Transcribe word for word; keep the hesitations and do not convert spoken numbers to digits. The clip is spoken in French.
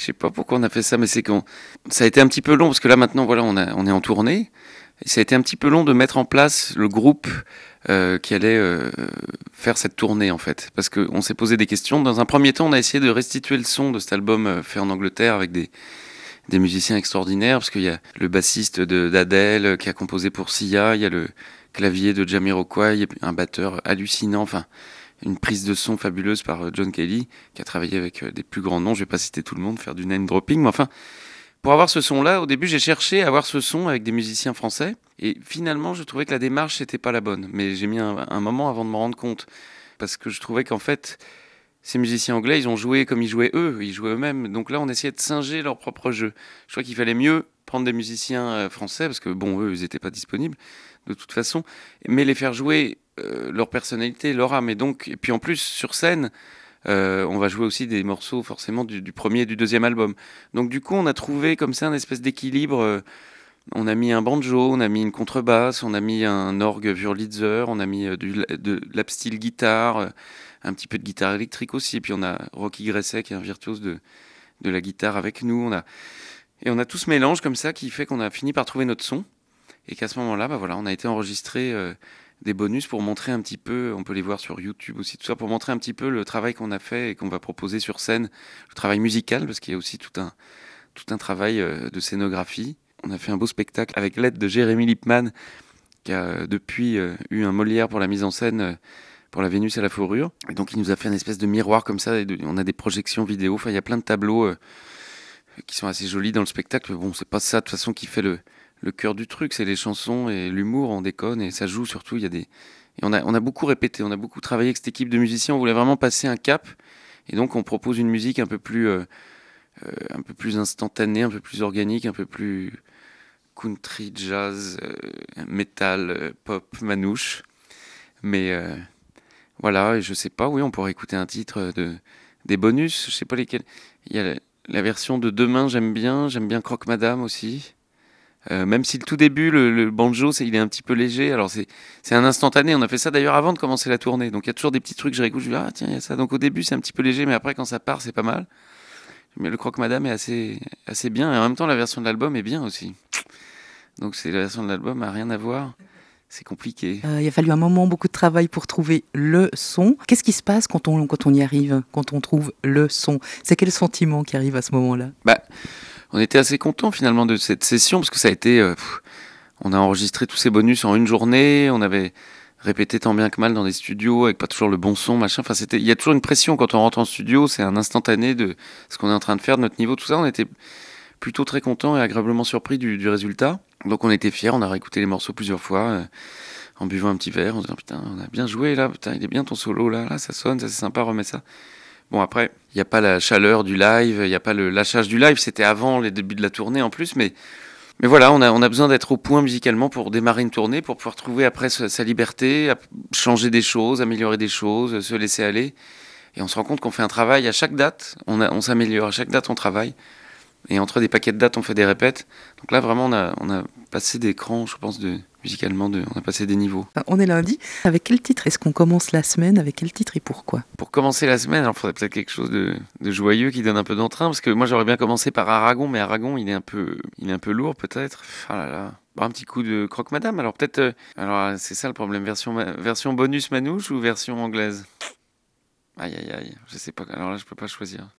Je sais pas pourquoi on a fait ça, mais c'est qu'on ça a été un petit peu long parce que là maintenant voilà on a on est en tournée. Et ça a été un petit peu long de mettre en place le groupe euh, qui allait euh, faire cette tournée en fait, parce qu'on s'est posé des questions. Dans un premier temps, on a essayé de restituer le son de cet album euh, fait en Angleterre avec des des musiciens extraordinaires, parce qu'il y a le bassiste de d'Adèle euh, qui a composé pour Sia, il y a le clavier de Jamiroquai, il y a un batteur hallucinant, enfin une prise de son fabuleuse par euh, John Kelly qui a travaillé avec euh, des plus grands noms. Je vais pas citer tout le monde, faire du name dropping, mais enfin pour avoir ce son-là, au début, j'ai cherché à avoir ce son avec des musiciens français. Et finalement, je trouvais que la démarche, n'était pas la bonne. Mais j'ai mis un, un moment avant de m'en rendre compte. Parce que je trouvais qu'en fait, ces musiciens anglais, ils ont joué comme ils jouaient eux. Ils jouaient eux-mêmes. Donc là, on essayait de singer leur propre jeu. Je crois qu'il fallait mieux prendre des musiciens euh, français. Parce que, bon, eux, ils n'étaient pas disponibles, de toute façon. Mais les faire jouer euh, leur personnalité, leur âme. Et donc, et puis en plus, sur scène, Euh, on va jouer aussi des morceaux forcément du, du premier et du deuxième album. Donc du coup, on a trouvé comme ça un espèce d'équilibre. Euh, on a mis un banjo, on a mis une contrebasse, on a mis un orgue Wurlitzer, on a mis euh, du, de l'upsteel guitare, euh, un petit peu de guitare électrique aussi. Et puis on a Rocky Gresset qui est un virtuose de, de la guitare avec nous. On a, et on a tout ce mélange comme ça qui fait qu'on a fini par trouver notre son. Et qu'à ce moment-là, bah voilà, on a été enregistré euh, des bonus pour montrer un petit peu, on peut les voir sur YouTube aussi, tout ça, pour montrer un petit peu le travail qu'on a fait et qu'on va proposer sur scène, le travail musical, parce qu'il y a aussi tout un, tout un travail euh, de scénographie. On a fait un beau spectacle avec l'aide de Jérémy Lippmann, qui a euh, depuis euh, eu un Molière pour la mise en scène euh, pour la Vénus à la fourrure. Et donc il nous a fait une espèce de miroir comme ça, et de- on a des projections vidéo, enfin il y a plein de tableaux euh, qui sont assez jolis dans le spectacle. Mais bon, c'est pas ça de toute façon qui fait le, le cœur du truc, c'est les chansons et l'humour, on déconne et ça joue surtout. Il y a des et on a on a beaucoup répété, on a beaucoup travaillé avec cette équipe de musiciens. On voulait vraiment passer un cap et donc on propose une musique un peu plus euh, euh, un peu plus instantanée, un peu plus organique, un peu plus country, jazz, euh, metal, euh, pop, manouche. Mais euh, voilà, et je sais pas, oui, on pourrait écouter un titre de des bonus, je sais pas lesquels. Il y a la, la version de Demain, j'aime bien, j'aime bien Croque Madame aussi. Euh, même si le tout début, le, le banjo, c'est, il est un petit peu léger. Alors c'est, c'est un instantané. On a fait ça d'ailleurs avant de commencer la tournée. Donc il y a toujours des petits trucs que je réécoute. Je dis ah tiens, il y a ça. Donc au début c'est un petit peu léger, mais après quand ça part, c'est pas mal. Mais le Croque Madame est assez, assez bien. Et en même temps, la version de l'album est bien aussi. Donc c'est la version de l'album a rien à voir. C'est compliqué. Euh, il a fallu un moment, beaucoup de travail pour trouver le son. Qu'est-ce qui se passe quand on, quand on y arrive, quand on trouve le son? C'est quel sentiment qui arrive à ce moment-là? Bah, on était assez content finalement de cette session parce que ça a été. Euh, pff, on a enregistré tous ces bonus en une journée. On avait répété tant bien que mal dans des studios avec pas toujours le bon son, machin. Enfin, c'était. Il y a toujours une pression quand on rentre en studio. C'est un instantané de ce qu'on est en train de faire, de notre niveau, tout ça. On était plutôt très content et agréablement surpris du, du résultat. Donc on était fiers. On a réécouté les morceaux plusieurs fois euh, en buvant un petit verre, en se disant putain, on a bien joué là. Putain, il est bien ton solo là. Là, ça sonne, ça c'est sympa. Remets ça. Bon, après, il n'y a pas la chaleur du live, il n'y a pas le lâchage du live, c'était avant les débuts de la tournée en plus, mais, mais voilà, on a, on a besoin d'être au point musicalement pour démarrer une tournée, pour pouvoir trouver après sa, sa liberté, changer des choses, améliorer des choses, se laisser aller. Et on se rend compte qu'on fait un travail à chaque date, on, a, on s'améliore, à chaque date on travaille. Et entre des paquets de dates, on fait des répètes. Donc là, vraiment, on a, on a passé des crans, je pense, de, musicalement, de, on a passé des niveaux. Enfin, on est lundi. Avec quel titre est-ce qu'on commence la semaine? Avec quel titre et pourquoi? Pour commencer la semaine, alors il faudrait peut-être quelque chose de, de joyeux qui donne un peu d'entrain, parce que moi j'aurais bien commencé par Aragon, mais Aragon il est un peu, il est un peu lourd peut-être. Ah là là. Bon, un petit coup de Croque Madame. Alors peut-être, euh, alors c'est ça le problème, version, version bonus manouche ou version anglaise? Aïe aïe aïe, je sais pas. Alors là je peux pas choisir.